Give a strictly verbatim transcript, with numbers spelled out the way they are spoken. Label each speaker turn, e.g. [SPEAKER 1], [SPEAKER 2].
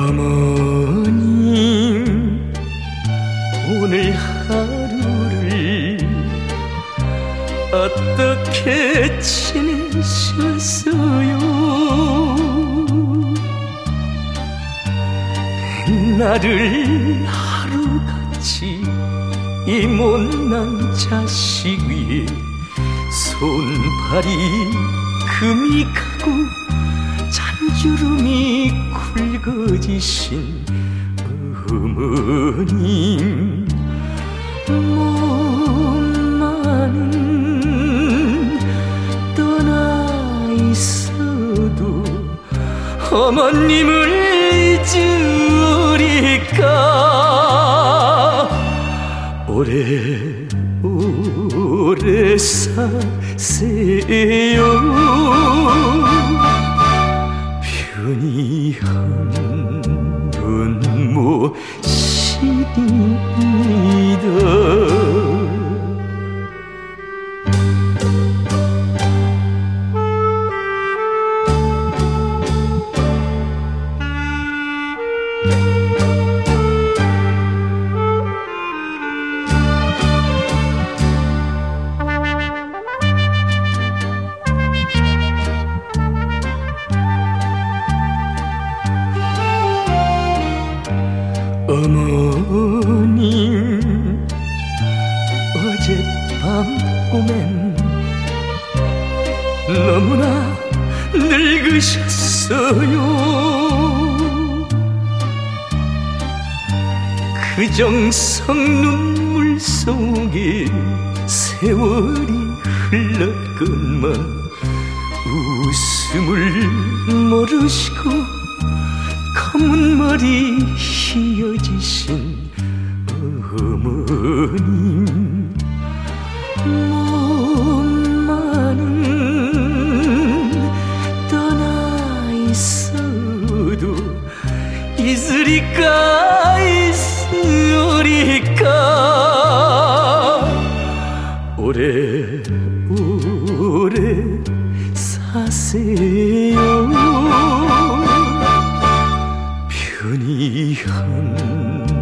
[SPEAKER 1] 어머님, 오늘 하루를 어떻게 지내셨어요? 나를 하루같이 이 못난 자식 위에 손발이 금이 가고 잔주름이 굵어지신 어머님, 몸만은 떠나 있어도 어머님을 잊으리까. 오래 오래 사세요. 편히 한번 모시리이다. 어머님, 어젯밤 꿈엔 너무나 늙으셨어요. 그 정성 눈물 속에 세월이 흘렀건만 웃음을 모르시고 검은 머리 휘어지신 어머님, 몸만은 떠나 있어도 있으리까 있으리까. 오래 오래 사세요. 편히 한